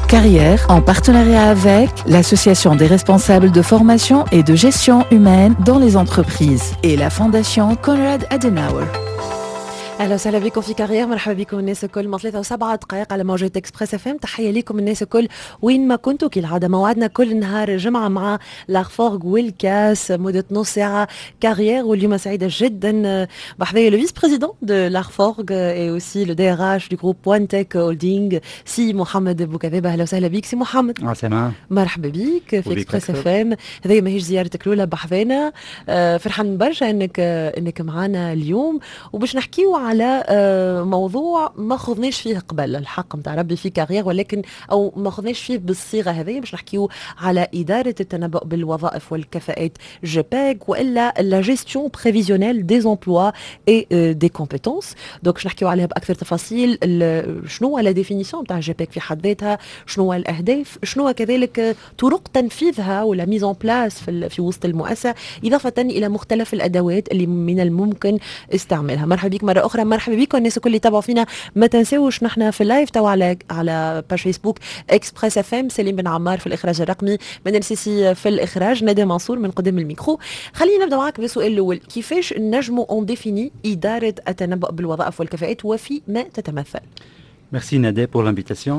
Carrière, en partenariat avec l'Association des responsables de formation et de gestion humaine dans les entreprises et la Fondation Konrad Adenauer. اهلا وسهلا بكم في كارير. مرحبا بكم الناس الكل. من 3 و7 دقائق على موجة اكسبريس اف ام. تحيه لكم الناس الكل وين ما كنتوا. كالعاده موعدنا كل نهار جمعه مع لارفورغ والكاس مده نص ساعه كارير. واليوم سعيده جدا بحذايا لو فيس بريزيدون دو لارفورغ اي اوسي لو دي ار اش دو جروب بوان تك هولدينغ سي محمد بوكذابه. اهلا وسهلا بك سي محمد. سلام. مرحبا بك في اكسبريس اف ام. هذه ماهيش زيارتك الاولى بحذانا. فرحان برشا انك معنا اليوم وباش نحكيو على موضوع ما خذناش فيه قبل الحق متاع ربي في كارير، ولكن او ما خذناش فيه بالصيغه هذه. باش نحكيو على اداره التنبؤ بالوظائف والكفاءات جيبيك والا لا جيستيون بريفيزيونيل دي امبلوا اي دي كومبيتونس. دونك باش نحكيو عليها باكثر تفاصيل. شنو هو لا ديفينيسيون تاع جيبيك في حد ذاتها، شنو هو الاهداف، شنو هو كذلك طرق تنفيذها ولا ميزون بلاس في وسط المؤسسه، اضافه الى مختلف الادوات اللي من الممكن استعمالها. مرحبا بك مره اخرى. مرحبا بكم الناس الكل اللي يتابعوا فينا. ما تنساوش نحن في اللايف توا على باج فيسبوك اكسبريس اف ام. سليم بن عمار في الاخراج الرقمي، من السيسي في الاخراج، ندى منصور من قدام الميكرو. خلينا نبدا معك بالسؤال الاول. كيفاش نجموا اون ديفيني اداره التنبؤ بالوظائف والكفاءات وفي ما تتمثل؟ Merci Nadé pour l'invitation.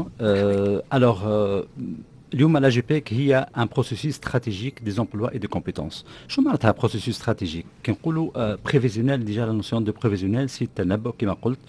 اليوم لا جي بيك هي ان بروسيسوس استراتيجيك دي امبلوا اي دي كومبيتونس. شو معناتها بروسيسوس استراتيجيك؟ كي نقولوا بريفيزيونيل، ديجا لا نوسيون دو بريفيزيونيل سي التنبؤ كما قلت.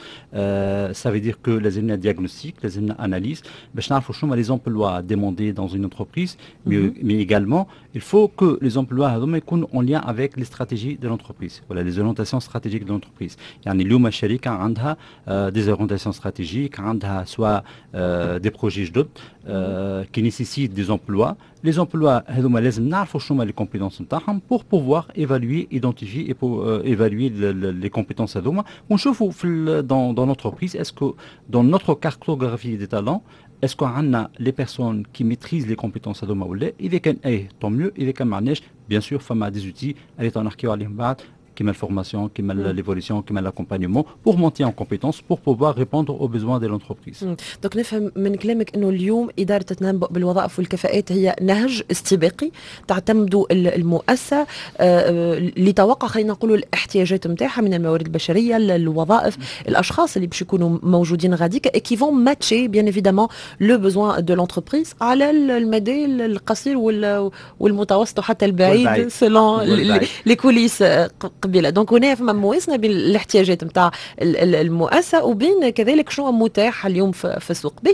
سا في دير كو لازمنا دياغنوستيك، لازمنا اناليز باش نعرفوا شنو لي امبلوا ديموندي دون اون انتربريز، مي ايغالمون il faut que les emplois هذوما يكونوا en lien avec les stratégies de l'entreprise ولا les orientations stratégiques de l'entreprise. يعني اليوم الشركة عندها des orientations stratégiques، عندها soit des projets جدد qui nécessitent des emplois. Les emplois هذوما لازم نعرفوا شنو les compétences نتاعهم pour pouvoir évaluer, identifier et pour évaluer les compétences هذوما ونشوفوا في dans l'entreprise est-ce que dans notre cartographie des talents est-ce qu'on a les personnes qui maîtrisent les compétences هذوما ولا؟ إذا كان tant mieux. إذا كان معناش bien sûr فما des outils اللي تنحكيو عليهم بعد كما الفورماسيون، كما l'évolution، كما l'accompagnement pour monter en compétences pour pouvoir répondre aux besoins de l'entreprise. دونك نفهم من كلامك انه اليوم اداره التنبؤ بالوظائف والكفاءات هي نهج استباقي تعتمد المؤسسه لتوقع خلينا نقولوا الاحتياجات نتاعها من الموارد البشريه، الوظائف، الاشخاص اللي باش يكونوا موجودين غاديك كي فون ماتشي بيان ايفيدامون لو بوزوان دو لونتربريز على المدى القصير والمتوسط وحتى البعيد سيلون لي كوليس قبيله. دونك هنا فما موازنه بين الاحتياجات نتاع المؤسسه وبين كذلك شنو متاح اليوم في السوق. بي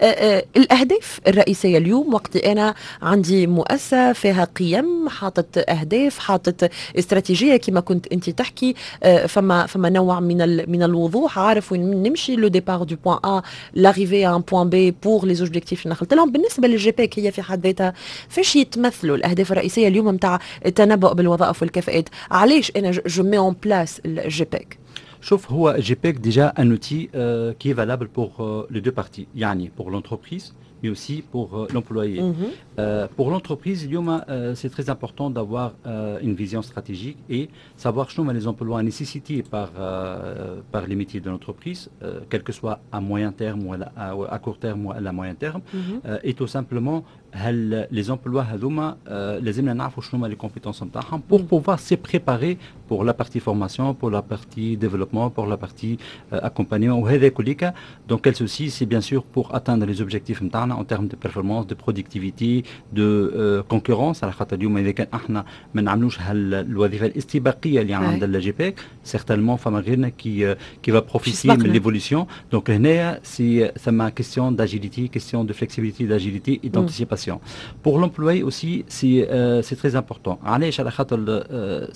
الاهداف الرئيسيه اليوم وقت انا عندي مؤسسه فيها قيم، حاطط اهداف، حاطط استراتيجيه كما كنت انت تحكي، فما نوع من الوضوح، عارف وين نمشي، لو ديبار دو بوين ا لاريفي ا ان بوين بي بور لي زوبجيكتيف اللي نخلط لهم. بالنسبه للجي بيك هي في حد ذاتها فاش يتمثلوا الاهداف الرئيسيه اليوم نتاع التنبؤ بالوظائف والكفاءات؟ علاش انا je mets en place le GPEC؟ شوف هو GPEC déjà un outil qui est valable pour les deux parties. يعني pour l'entreprise mais aussi pour l'employé. Pour l'entreprise, c'est très important d'avoir une vision stratégique et savoir les emplois nécessités par les métiers de l'entreprise, quel que soit à moyen terme ou à court terme ou à moyen terme, et tout simplement les emplois لازمنا نعرفوا شنو les compétences نتاعهم pour pouvoir se préparer pour la partie formation, pour la partie développement, pour la partie accompagnement. وهذا كلك donc quel souci c'est bien sûr pour atteindre les objectifs نتاعنا en termes de performance, de productivité, de concurrence. على خاطر اليوم إذا كان احنا ما نعملوش هالوظيفة الاستباقية اللي عند الجي بيك certainement فما غيرنا qui va profiter من l'évolution. Donc هنايا c'est ثم question d'agilité, question de flexibilité, d'agilité et d'anticipation. Pour l'employé aussi c'est très important. علاش؟ على خاطر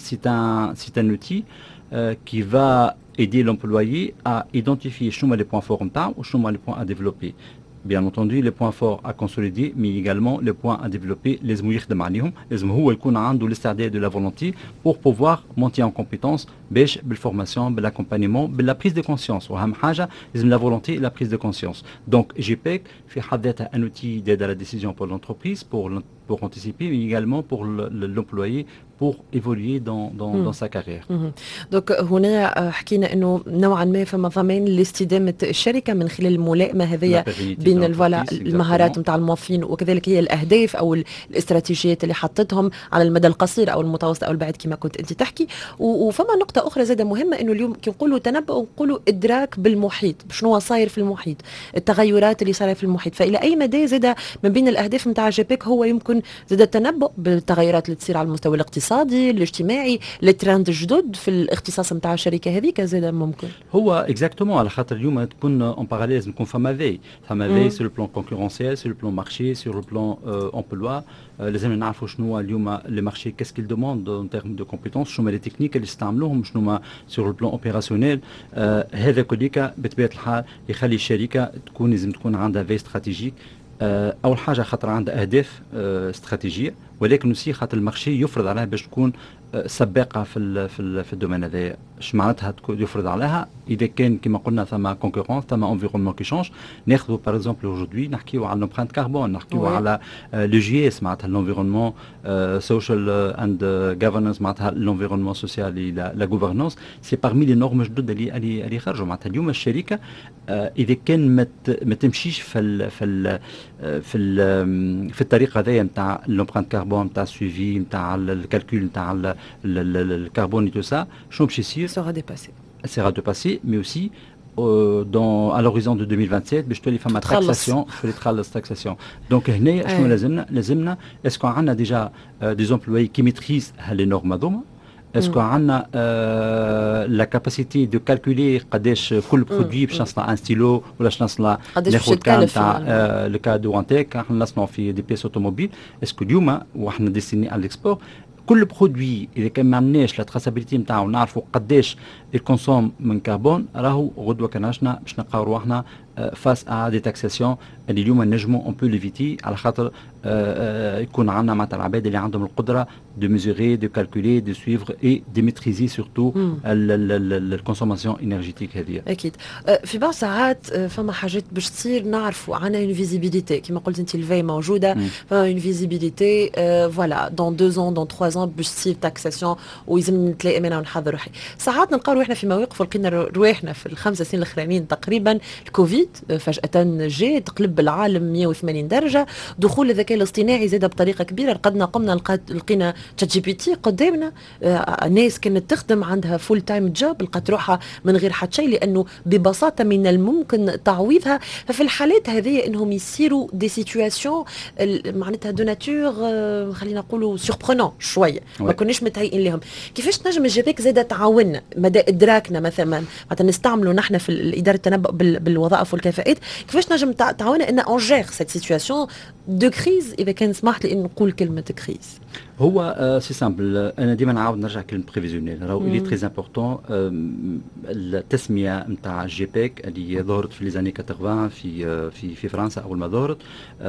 c'est un outil qui va aider l'employé à identifier les points forts ou les points à développer. Bien entendu les points forts à consolider mais également les points à développer لازم يخدم عليهم، لازم هو يكون عنده الاستعداد de la volonté pour pouvoir monter en compétence باش بالformation بالaccompagnement بلا prise de conscience. وأهم حاجة لازم la volonté et la prise de conscience. Donc GPEC في حد ذاتها un outil d'aide à la décision pour l'entreprise, pour pour anticiper, mais également pour l'employé pour évoluer dans sa carrière. Donc هنا حكينا انه نوعا ما فما ضمان لاستدامه الشركه من خلال الملائمه هذه بين المهارات نتاع الموظفين وكذلك هي الاهداف او الاستراتيجيات اللي حطتهم على المدى القصير او المتوسط او البعيد كما كنت انت تحكي. وفما نقطه اخرى زاده مهمه انه اليوم كي نقولوا تنبؤ نقولوا ادراك بالمحيط شنو صاير في المحيط التغيرات اللي صايره في المحيط. فالى اي مدى زاده من بين الاهداف نتاع جيبيك هو يمكن زاده التنبؤ بالتغيرات اللي تصير على المستوى الاقتصادي الاجتماعي الترند الجدد في الاختصاص نتاع الشركه هذيك زاد ممكن هو اكزاكتومون على خاطر اليوم تكون اون باراليل لازم يكون فما في سور البلان كونكورونسيال سور البلان مارشي سور البلان امبلوا لازم نعرفوا شنو اليوم لي مارشي كاسكيل دوموند ان تيرم دو كومبيتونس شنو لي تكنيك اللي يستعملوهم شنو سور البلان اوبيراسيونيل. هذا كليك بطبيعه الحال يخلي الشركه لازم تكون عندها في استراتيجيك. اول حاجه خاطر عندها اهداف استراتيجيه ولكن aussi خاطر المارشي يفرض عليها باش تكون سباقه في الدومين هذا. اش معناتها يفرض عليها اذا كان كما قلنا ثم كونكورونس ثم انفيرونمون كي شونج. ناخذوا باغ اكزومبل اورجودي نحكيو على لومبرانت كاربون نحكيو على لو جي اس معناتها لونفيرونمون سوشيال اند غوفرنانس معناتها لونفيرونمون سوسيال لا غوفرنانس سي بارمي لي نورم جدد اللي خرجوا. معناتها اليوم الشركه اذا كان ما تمشيش في الطريق هذايا نتاع لومبرانت كاربون نتاع السويفي نتاع الكالكول نتاع الكربون et tout ça شنو باش يصير sera dépassé mais aussi à l'horizon de 2027 باش تولي فما تاكساسيون تولي تخلص تاكساسيون. دونك هنا شنو لازمنا اسكو عندنا ديجا دي زومبلوي كي ميتريز هالي نورم هذوما اسكو عندنا لا كاباسيتي دو كالكولي قداش كل برودوي باش نصنع ان ستيلو ولا باش نصنع ناخذ كان تاع لو كا دو وانتيك احنا نصنعوا في دي بيس اوتوموبيل. اسكو اليوم وحنا ديستيني على الاكسبور كل برودوي اذا كان ما عندناش لا تراسابيليتي نتاعو نعرفوا قداش الكونسوم من كربون راهو غدوه كناشنا باش نلقاو رواحنا فاس ا دي تاكساسيون اللي اليوم نجموا اون بو ليفيتي على خاطر يكون عندنا معناتها العباد اللي عندهم القدره دو ميزوري دو كالكولي دو سويفر اي دي ميتريزي سورتو الكونسوماسيون انرجيتيك هذه. اكيد في بعض ساعات فما حاجات باش تصير نعرفوا عندنا اون فيزيبيليتي كما قلت انت الفي موجوده فما اون فيزيبيليتي فوالا دون 2 ans دون 3 ans باش تصير تاكساسيون ويلزم نتلاقى منها ونحضر روحي. ساعات نلقاو روحنا في مواقف ولقينا روحنا في ال5 سنين الاخرانيين تقريبا الكوفيد فجاه جاء تقلب العالم 180 درجه دخول الذكاء الاصطناعي زاد بطريقه كبيره قمنا لقينا تشات جي بي تي قدامنا. ناس كانت تخدم عندها فول تايم جوب لقات روحها من غير حتى شيء لانه ببساطه من الممكن تعويضها. ففي الحالات هذه انهم يصيروا دي سيتواسيون معناتها دو ناتور خلينا نقولوا سوربرونون شويه ما كناش متهيئين لهم. كيفاش نجم الجيبيك زاده تعاوننا مدى ادراكنا مثلا نستعملوا نحن في اداره التنبؤ بالوظائف والكفاءات كيفاش نجم تعاوننا ان اون جير سيت سيتواسيون دو كريز اذا كان سمحت لي نقول كلمه كريز. هو سي سامبل انا ديما نعاود نرجع كلمه بريفيزيونيل راهو اللي تري امبورطون. التسميه نتاع جيبيك اللي ظهرت في لي زاني 80 في فرنسا اول ما ظهرت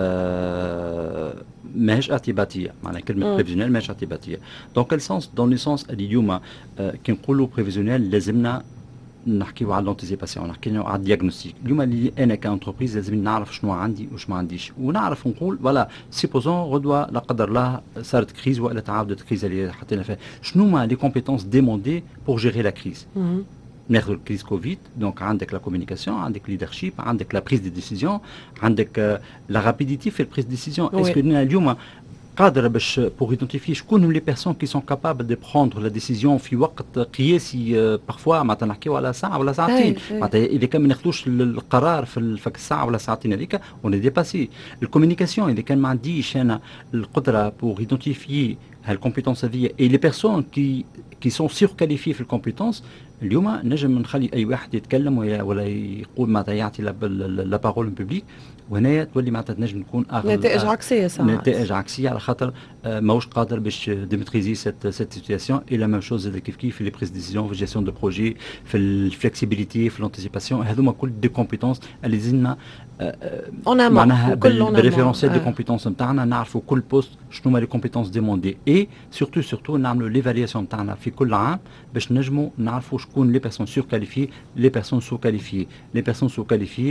ماهيش اعتباطيه معناها كلمه بريفيزيونيل ماهيش اعتباطيه. دون كل سونس دون لو سونس اللي اليوم كي نقولوا بريفيزيونيل لازمنا نحكيو على لونتيزيباسيون نحكيو على الدياغنوستيك. اليوم اللي انا كانتربريز لازم نعرف شنو عندي وش ما عنديش ونعرف نقول فوالا سيبوزون غدوه لا قدر الله صارت كريز ولا تعاودت كريز اللي حطينا فيها شنو ما لي كومبيتونس ديموندي بور جيري لا كريز. ناخذ الكريز كوفيد دونك عندك لا كومونيكاسيون عندك ليدرشيب عندك لا بريز دي ديسيزيون عندك لا رابيديتي في البريز ديسيزيون. اسكو اليوم قادر باش بور ايدونتيفي شكون هم لي بيرسون كي سون كابابل دو بروندر لا ديسيزيون في وقت قياسي بارفوا معناتها نحكيو على ساعه ولا ساعتين معناتها اذا كان ما ناخذوش القرار في الساعه ولا ساعتين هذيك اون ديباسي. الكومونيكاسيون اذا كان ما عنديش انا القدره بور ايدونتيفي هالكومبيتونس هذه اي لي بيرسون كي سون سور كاليفي في الكومبيتونس اليوم نجم نخلي اي واحد يتكلم ولا يقول معناتها يعطي لا بارول بوبليك وهنا تولي معناتها تنجم تكون نتائج عكسيه ساعات نتائج عكسيه على خاطر ماهوش قادر باش ديمتريزي سيت سيتواسيون. اي لا ميم شوز كيف في لي بريز ديسيزيون في جيستيون دو بروجي في الفلكسيبيليتي في لونتيسيباسيون هذوما كل دي كومبيتونس اللي لازمنا معناها بالريفيرونسيال دي كومبيتونس نتاعنا نعرفوا كل بوست شنو هما لي كومبيتونس ديموندي اي سورتو نعملوا ليفالياسيون نتاعنا في كل عام باش نجموا نعرفوا شكون لي بيرسون سور كاليفي لي بيرسون سو كاليفي. لي بيرسون سو كاليفي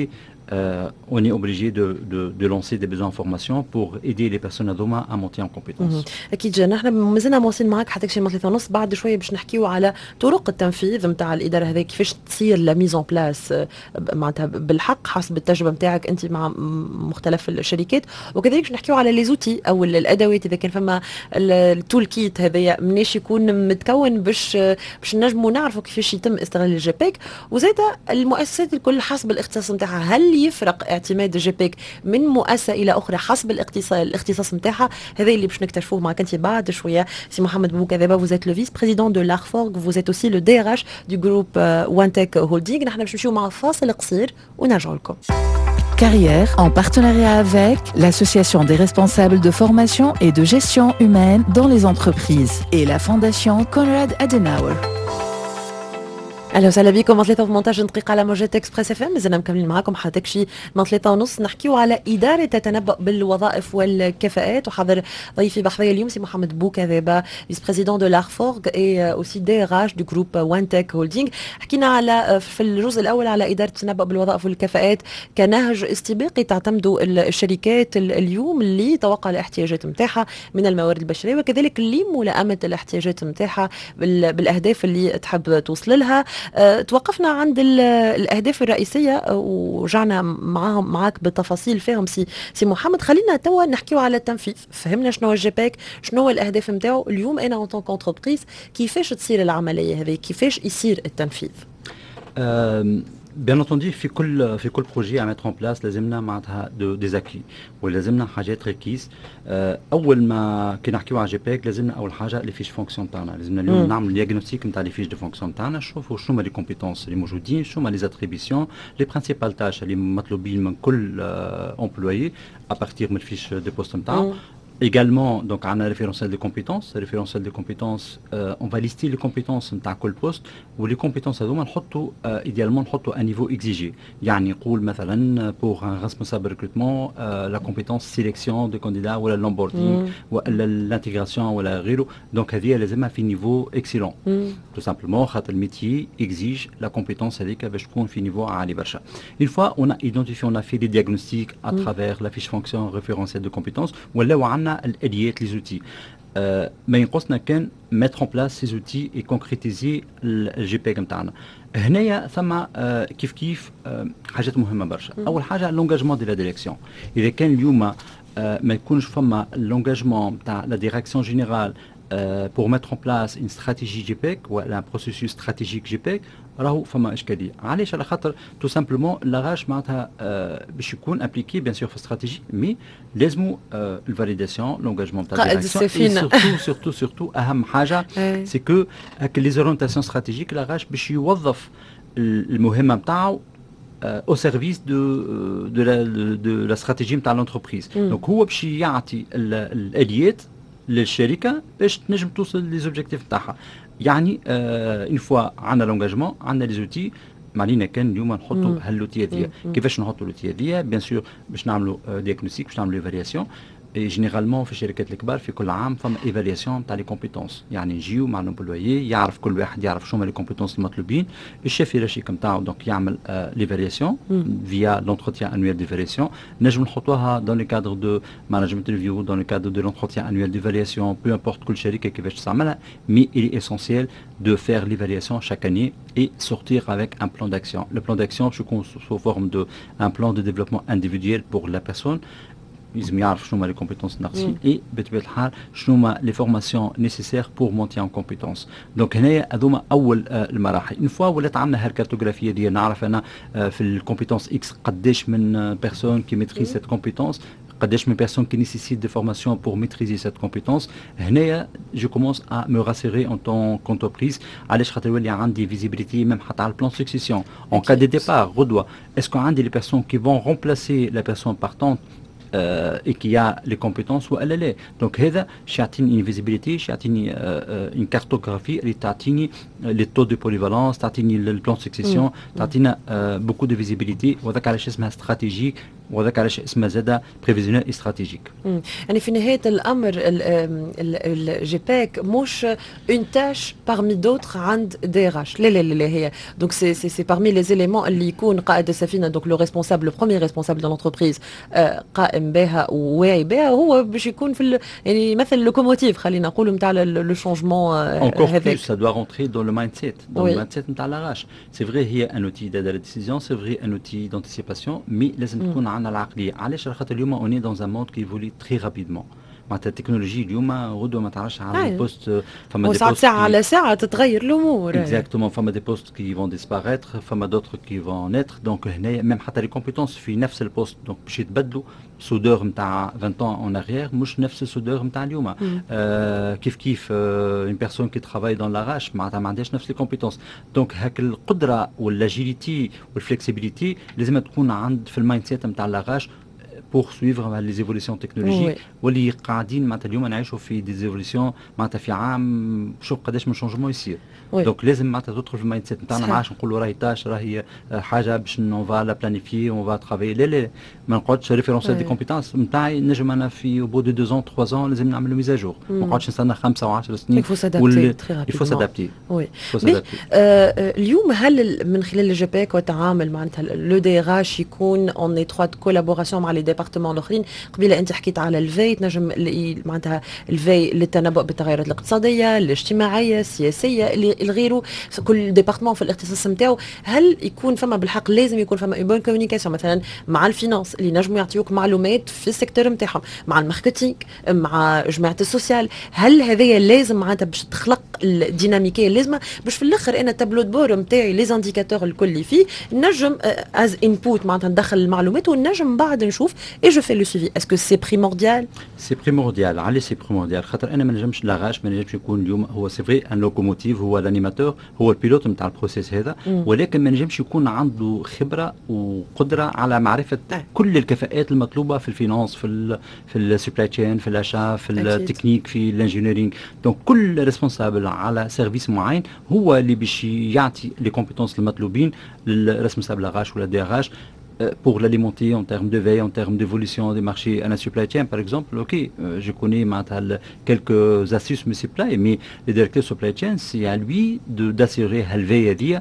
on est obligé de lancer des besoins en formation pour aider les personnes à monter en compétences. اكيد جانا احنا مازلنا مواصلين معك حتى شي 3:30 بعد شويه باش نحكيو على طرق التنفيذ نتاع الاداره هذه كيفاش تصير لا ميزون بلاس معناتها بالحق حسب التجربه نتاعك انت مع مختلف الشركات وكذلك باش نحكيو على لي زوتي او الادوات اذا كان فما التول كيت هذايا مناش يكون متكون باش نجموا نعرفوا كيفاش يتم استغلال الجي بيك وزاده المؤسسات الكل حسب الاختصاص نتاعها هل يفرق اعتماد الجي بيك من مؤسسه الى اخرى حسب الاختصاص نتاعها هذا اللي باش نكتشفوه معك انت بعد شويه سي محمد بوكاذبه vous êtes le vice-président de l'Arforg vous êtes aussi le DRH du groupe One Tech Holding نحن باش نمشيو مع فاصل قصير ونرجعوا لكم Carrière en partenariat avec l'Association des responsables de formation et de gestion humaine dans les entreprises et la Fondation Konrad Adenauer. اهلا وسهلا بكم 3 دقيقة على موجات اكسبريس اف ام مازلنا مكملين معاكم حتى شي 3:30 نحكيو على إدارة تتنبأ بالوظائف والكفاءات وحاضر ضيفي بحضري اليوم سي محمد بوكاذبة فيس بريزيدون دو لارفورغ اي اوسي دي راج دو جروب وان تك هولدينغ حكينا على في الجزء الأول على إدارة التنبؤ بالوظائف والكفاءات كنهج استباقي تعتمدوا الشركات اليوم اللي توقع الاحتياجات نتاعها من الموارد البشرية وكذلك اللي ملائمة الاحتياجات نتاعها بالأهداف اللي تحب توصل لها توقفنا عند الأهداف الرئيسية ورجعنا معاك بالتفاصيل فيهم سي محمد خلينا توا نحكيو على التنفيذ فهمنا شنو الجي بيك شنو الأهداف نتاعو اليوم أنا أون طونك انتربريز كيفاش تصير العملية هذه كيفاش يصير التنفيذ Bien entendu, في كل بروجي à mettre en place لازمنا معناتها des acquis ولازمنا حاجات ريكيز. اول ما كي نحكيو على جي بيك لازمنا اول حاجه لي فيش فونكسيون تاعنا لازمنا اليوم نعمل دياغنوستيك نتاع لي فيش دو فونكسيون تاعنا نشوفوا شنو هما لي كومبيتونس اللي موجودين شنو هما لي اتريبيسيون لي برينسيبال تاش اللي مطلوبين من كل امبلويي à partir من الفيش دو بوست نتاعو. Également, donc, on a un référentiel de compétences. Le référentiel de compétences, on va lister les compétences de chaque poste. Ou les compétences, idéalement, on à un niveau exigé. يعني يقول مثلا pour un responsable de recrutement, la compétence sélection de candidats ou l'onboarding ou l'intégration ou la غيره. Donc, هذه لازمها في niveau excellent. Tout simplement, خاطر le métier exige la compétence هذيك باش تكون في niveau عالي برشا. Une fois on a identifié, on a fait des diagnostics à travers la fiche fonction référentiel de compétences. ولا وعندنا الاليات لي زوتي ما ينقصنا كان mettre en place ces outils et concrétiser الجي بي نتاعنا. هنايا ثم كيف حاجات مهمه برشا. اول حاجه لونجاجمون دي لا ديريكسيون. اذا كان اليوم ما يكونش فما لونجاجمون نتاع لا ديريكسيون جينيرال pour mettre en place une stratégie JPEG ou un processus stratégique JPEG راهو فما اشكاليه. علاش؟ على خاطر تو سامبلومون لاغاج معناتها باش يكون امبليكي بيان سور في استراتيجي مي لازمو الفاليداسيون لونجاجمون تاع الديريكسيون سورتو اهم حاجه سي كو هاك لي زورونتاسيون استراتيجيك لاغاج باش يوظف المهمه نتاعو au service de la stratégie نتاع l'entreprise. Donc هو باش يعطي الاليات للشركه باش تنجم توصل لي زوبجيكتيف تاعها. يعني اون فوا عندنا لونجاجمون عندنا لي زوتي معنينا كان اليوم نحطوا هاللوتي هذيا. كيفاش نحطوا اللوتي هذيا؟ بيان سور باش نعملوا دياغنوستيك باش نعملوا ايفالياسيون. جينيرالمون في الشركات الكبار في كل عام فما ايفالياسيون تاع لي كومبيتونس يعني نجيو مع الامبلويي يعرف كل واحد يعرف شنو هما لي كومبيتونس المطلوبين الشيف هيرارشيك نتاعو دونك يعمل ليفالياسيون فيا لونتروتيان انويل ديفالياسيون نجم نحطوها دون لو كادر دو مانجمنت ريفيو دون لو كادر دو لونتروتيان انويل ديفالياسيون بو امبورت كل شركه كيفاش تعملها مي il est essentiel de faire l'évaluation chaque année et sortir avec un plan d'action. Le plan d'action se constitue sous forme de un plan de développement individuel pour la personne. لازم يعرف شنو هما لي كومبيتونس ناقصين اي بطبيعه الحال شنو هما لي فورماسيون نيسيسير بور مونتي ان كومبيتونس. دونك هنايا هذوما اول المراحل. اون فوا ولات عندنا هالكارتوغرافيه ديال نعرف انا في الكومبيتونس اكس قداش من بيرسون كي ميتريز سيت كومبيتونس قداش من بيرسون كي نيسيسيت دي فورماسيون بور ميتريزي سيت كومبيتونس. هنايا جو كومونس ا مو راسيري اون طون كونتربريز علاش خاطر يولي عندي فيزيبيليتي ميم حتى على البلان سكسيسيون اون كا دي ديبار غدوه اسكو عندي لي بيرسون كي فون رومبلاسي لا بيرسون بارتونت et qui a les compétences ou elle l'est. Donc هذا يعطيني une visibilité يعطيني une cartographie اللي تعطيني les taux de polyvalence تعطيني le plan de succession تعطينا beaucoup de visibilité وهذاك علاش اسمها stratégie وذاك علاش اسمها زاده بريفيزيونيل استراتيجيك. يعني في نهايه الامر الجي باك مش اون تاش بارمي دوتر عند دي راش، لا لا لا هي دونك سي بارمي لي زيليمون اللي يكون قائد السفينه، دونك لو ريسبونسابل لو بروميير ريسبونسابل دو لونتربريز قائم بها وواعي بها، هو باش يكون في يعني مثل لوكوموتيف خلينا نقولوا نتاع لو شونجمون هذاك. Ça doit rentrer dans le mindset, dans le mindset نتاع لا راش. C'est vrai هي un outil d'aide à la décision, c'est vrai un outil d'anticipation, mais لازم تكون عندنا العقليه. علاش؟ خاطر اليوم on est dans un monde qui évolue très rapidement. معناتها التكنولوجيا اليوم غدوه ما تعرفش على البوست، فما دي بوست ساعه على ساعه تتغير الامور. اكزاكتومون، فما دي بوست كي فون ديسباريتر، فما دوتر كي فون نيتر. دونك هنا ميم حتى لي كومبيتونس في نفس البوست دونك باش يتبدلوا. سودور نتاع 20 ans en arrière مش نفس السودور نتاع اليوم. كيف اون بيرسون كي ترافاي دون لاراش معناتها ما عندهاش نفس لي كومبيتونس. دونك هاك القدره والاجيليتي والفلكسيبيليتي لازم تكون عند في المايند سيت نتاع لاراش poursuivre les évolutions technologiques. واللي قاعدين معناتها اليوم نعيشوا في دي زيفوليسيون معناتها في عام شوف قداش من شونجمون يصير. دونك لازم معناتها تدخل في المايند سيت نتاعنا، ما عادش نقولوا راهي تاش راهي حاجه باش نون فا لا بلانيفي اون فا ترافاي. لا لا، ما نقعدش ريفيرونسيال دي كومبيتونس نتاعي نجم انا في بو دو 2 ans 3 ans لازم نعمل ميزاجور، ما نقعدش نستنى 5 و10 سنين. il faut s'adapter. اليوم هل من خلال الجي باك والتعامل معناتها لو دي راش يكون اون ايترويت كولابوراسيون مع لي ديبارتمون الاخرين؟ قبيله انت حكيت على الفي، تنجم معناتها الفي للتنبؤ بالتغيرات الاقتصاديه الاجتماعيه السياسيه الغيره، كل ديبارتمون في الاختصاص نتاعو. هل يكون فما بالحق لازم يكون فما اون بون كومونيكاسيون مثلا مع الفينانس اللي نجموا يعطيوك معلومات في السيكتور نتاعهم، مع الماركتينغ، مع جماعه السوسيال؟ هل هذايا لازم معناتها باش تخلق الديناميكيه اللازمه باش في الاخر انا التابلو دبور نتاعي لي زانديكاتور الكل اللي فيه نجم از انبوت معناتها ندخل المعلومات ونجم بعد نشوف اي جو في لو سيفي؟ اسكو سي بريمورديال؟ سي بريمورديال. علاش سي بريمورديال؟ خاطر انا ما نجمش لاغاش ما نجمش يكون اليوم هو سي فري ان لوكوموتيف، هو الانيماتور، هو البيلوت نتاع البروسيس هذا، ولكن ما نجمش يكون عنده خبره وقدره على معرفه كل الكفاءات المطلوبه في الفينانس، في السبلاي تشين، في الاشا، في التكنيك، في الانجينيرينغ. دونك كل ريسبونسابل على سيرفيس معين هو اللي باش يعطي لي كومبيتونس المطلوبين للريسبونسابل لاغاش ولا دي اغاش pour l'alimenter en termes de veille, en termes d'évolution des marchés à la supply chain, par exemple. Ok, je connais quelques astuces mais supply, mais le directeur supply chain, c'est à lui d'assurer la veille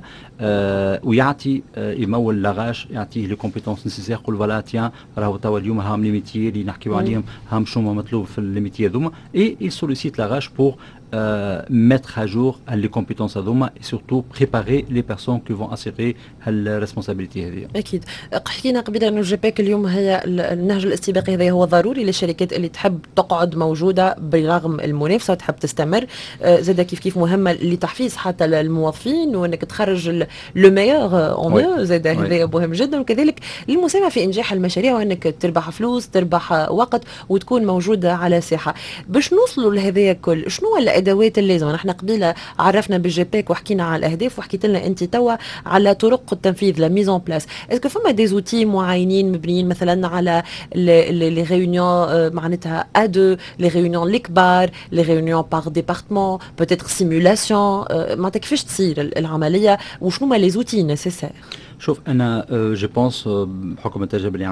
ويعطي يمول لاغاش، يعطيه لي كومبيتونس نيسيسير. يقول فوالا تيان راهو توا اليوم هام لي ميتيي اللي نحكيو عليهم، هام شنو مطلوب في لي ميتيي هذوما، اي il sollicite لاغاش pour mettre à jour les compétences هذوما et surtout préparer les personnes qui vont assurer الريسبونسابيلتي هذه. اكيد. حكينا قبيله انه الجي باك اليوم هي النهج الاستباقي هذا هو ضروري للشركات اللي تحب تقعد موجوده برغم المنافسه وتحب تستمر. زاد كيف مهمه لتحفيز حتى الموظفين وانك تخرج لو ميور اون eux، زاد هذا مهم جدا، وكذلك للمساهمه في انجاح المشاريع وانك تربح فلوس، تربح وقت، وتكون موجوده على ساحه. باش نوصلوا لهذا الكل شنو الادوات اللازمه؟ نحن قبيله عرفنا بالجي باك وحكينا على الاهداف، وحكيت لنا انت توا على طرق التنفيذ، لا ميزون بلاس. اسكو فما دي زوتي معينين مبنيين مثلا على لي ريونيون معناتها ا2، لي ريونيون الكبار، لي ريونيون باغ ديبارتمون، بوتيتر سيمولاسيون، معناتها كيفاش تصير العمليه وشنو ما لي زوتي نيسيسير؟ شوف انا جو بونس بحكم التجربه اللي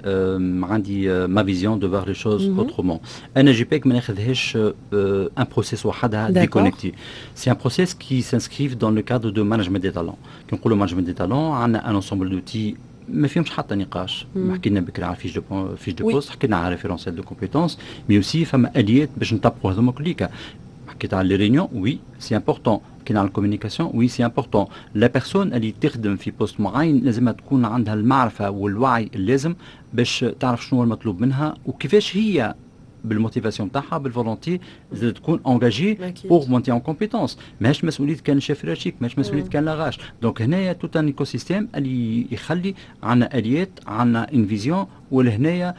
عندي ما فيزيون دو فار لي شوز اوترومون. انا جي باك ما ناخذهاش ان بروسيس وحدها ديكونيكتي، سي ان بروسيس كي سانسكريف دون لو كادر دو مانجمنت دي تالون. كي نقولوا مانجمنت دي تالون عندنا ان انسومبل دوتي ما فيهمش حتى نقاش. حكينا بكري على فيش دو بوست، حكينا على ريفيرونسيال دو كومبيتونس، مي اوسي فما اليات باش نطبقوا هذوما كليكا. حكيت على لي ريونيون، وي سي امبورطون. كاين على الكوميونيكاسيون، وي سي امبورطون. لا بيرسون اللي تخدم في بوست معين لازم تكون عندها المعرفه والوعي اللازم باش تعرف شنو المطلوب منها وكيفاش هي بالموتيفاسيون تاعها بالفولونتي زاد تكون انجاجي بور مونتي ان كومبيتونس. ماهيش مسؤوليه كان شيف راشيك، ماهيش مسؤوليه كان لاغاش. دونك هنايا توت ان ايكو سيستيم اللي يخلي عندنا اليات، عندنا ان فيزيون، ولهنايا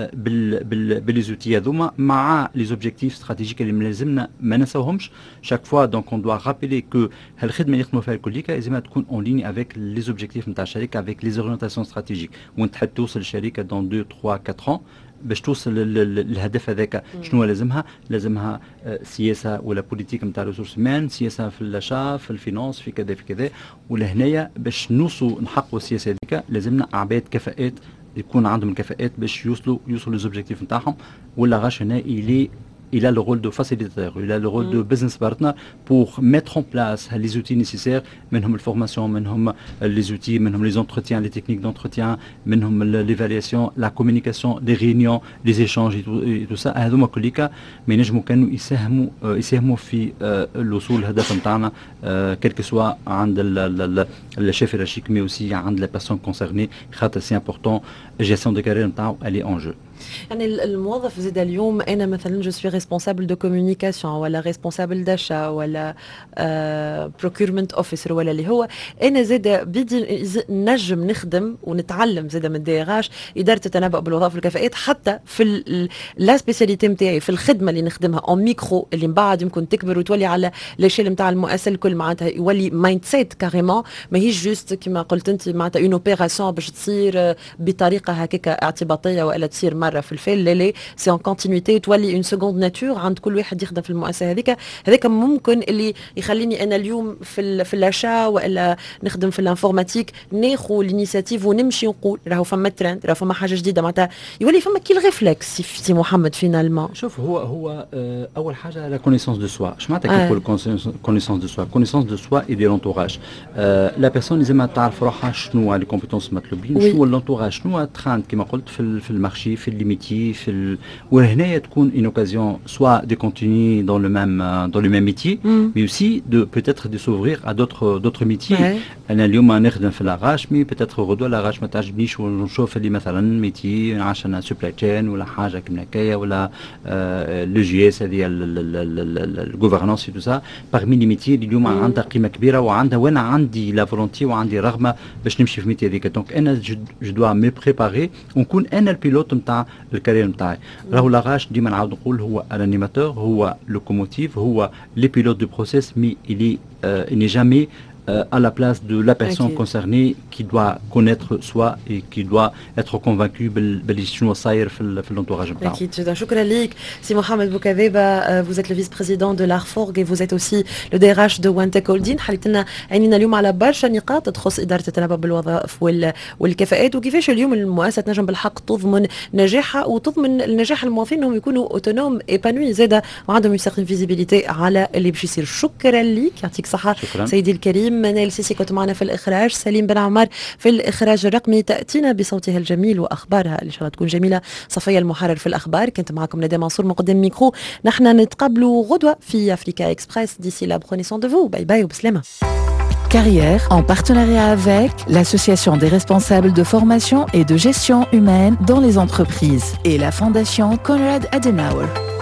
بالليزوتي هذوما مع لي زوبجيكتيف استراتيجيك اللي لازمنا ما ننساوهمش شاك فوا. دونك اون دوا رابيلي كو هالخدمه اللي يخدموا فيها الكليكا لازمها تكون اون ليني افيك لي زوبجيكتيف نتاع الشركه، افيك لي زورينتاسيون استراتيجيك. وين تحب توصل الشركه دون 2 3 4 ans باش توصل للهدف هذاك شنو لازمها سياسه ولا بوليتيك نتاع ريسورس مان، سياسه في الاشا، في الفينانس، في كذا في كذا. ولهنايا باش نوصلوا نحققوا السياسه هذيك لازمنا عباد كفاءات يكون عندهم الكفاءات باش يوصلوا للزوبجيكتيف نتاعهم. واللاغاش هنا il a le rôle de facilitateur, il a le rôle de business partner pour mettre en place les outils nécessaires, منهم الformation, منهم les outils, منهم les entretiens, les techniques d'entretien, منهم l'évaluation, la communication, les réunions, les échanges et tout ça. هذوما كلها ما ينجموا كانوا يساهموا في الوصول للهدف نتاعنا quel que soit عند le chef hiérarchique mais aussi عند les personnes concernées. خاطر c'est important, gestion de carrière نتاعو elle est en jeu. يعني الموظف زاد اليوم انا مثلا جو سوي ريسبونسابل دو كوميونيكاسيون ولا ريسبونسابل داشا ولا بروكيرمنت اوفيسر ولا اللي هو انا زاد بدي نجم نخدم ونتعلم زاد من الدي اش اداره التنبؤ بالوظائف والكفاءات حتى في لا سبيسياليتي نتاعي في الخدمه اللي نخدمها اون ميكرو اللي من بعد يمكن تكبر وتولي على ليشيل نتاع المؤسسه الكل معناتها يولي مايند سيت كاريمون ماهيش جوست كما قلت انت معناتها اون اوبيراسيون باش تصير بطريقه هكاك اعتباطيه والا تصير مره في الفيل لا سي ان كونتينيتي تولي اون سكوند ناتور عند كل واحد يخدم في المؤسسه هذيك ممكن اللي يخليني انا اليوم في الاشا والا نخدم في الانفورماتيك ناخذ الانيشيتيف ونمشي نقول راهو فما ترند راهو فما حاجه جديده معناتها يولي فما كي الريفلكس سي محمد فينالمون. شوف هو اول حاجه لا كونيسونس دو سوا. اش معناتها كي نقول كونيسونس دو سوا؟ كونيسونس دو سوا اي دي لونتوراج. لا بيرسون لازم تعرف روحها شنو لي كومبيتونس مطلوبين شنو اللونتوراج شنو الترند كما قلت في المارشي في الميتي وهنا تكون une occasion soit de continuer dans le même métier mais aussi de peut-être de s'ouvrir à d'autres métiers. انا اليوم نخدم في لاغاش مي peut-être غدوه لاغاش ما تعجبنيش ونشوف اللي مثلا ميتي عشان سوبلاي تشين ولا حاجه كيما هكايا ولا لو جي اس هذه الجوفرنانس تو سا parmi les métiers اللي اليوم عندها قيمه كبيره وعندها وانا عندي لا فولونتي وعندي رغبه باش نمشي في الميتي هذيك. دونك انا جو دوا مي بريباري ونكون انا البيلوت نتاع الكارير نتاعي. راهو لاغاش ديما نعاود نقول هو الانيماتور هو لوكوموتيف هو لي بيلوت دو بروسيس مي il n'est jamais à la place de la personne concernée qui doit connaître soi et qui doit être convaincu باللي شنو صاير في l'entourage نتاعو. اكيد جدا شكرا ليك سي محمد بوكاذيبه. vous êtes le vice-président de l'Arforg et vous êtes aussi le DRH de One Tech Holding. حليت لنا عينينا اليوم على برشا نقاط تخص اداره التنبؤ بالوظائف والكفاءات وكيفاش اليوم المؤسسه تنجم بالحق تضمن نجاحها وتضمن النجاح الموظفين انهم يكونوا اوتونوم ايبانوي زاده وعندهم سيغتين فيزيبيليتي على اللي باش يصير. شكرا ليك يعطيك الصحه سيدي الكريم. منال سيسي كنت معنا في الإخراج، سليم بن عمار في الإخراج الرقمي، تأتينا بصوتها الجميل وأخبارها اللي إن شاء الله تكون جميلة صفية المحرر في الأخبار. كنت معكم ندى منصور مقدم ميكرو. نحن نتقابلوا غدوة في أفريكا إكسبريس. ديسي لا prenez soin de vous. باي باي وبسلامة. Carrière en partenariat avec l'Association des responsables de formation et de gestion humaine dans les entreprises et la Fondation Konrad Adenauer.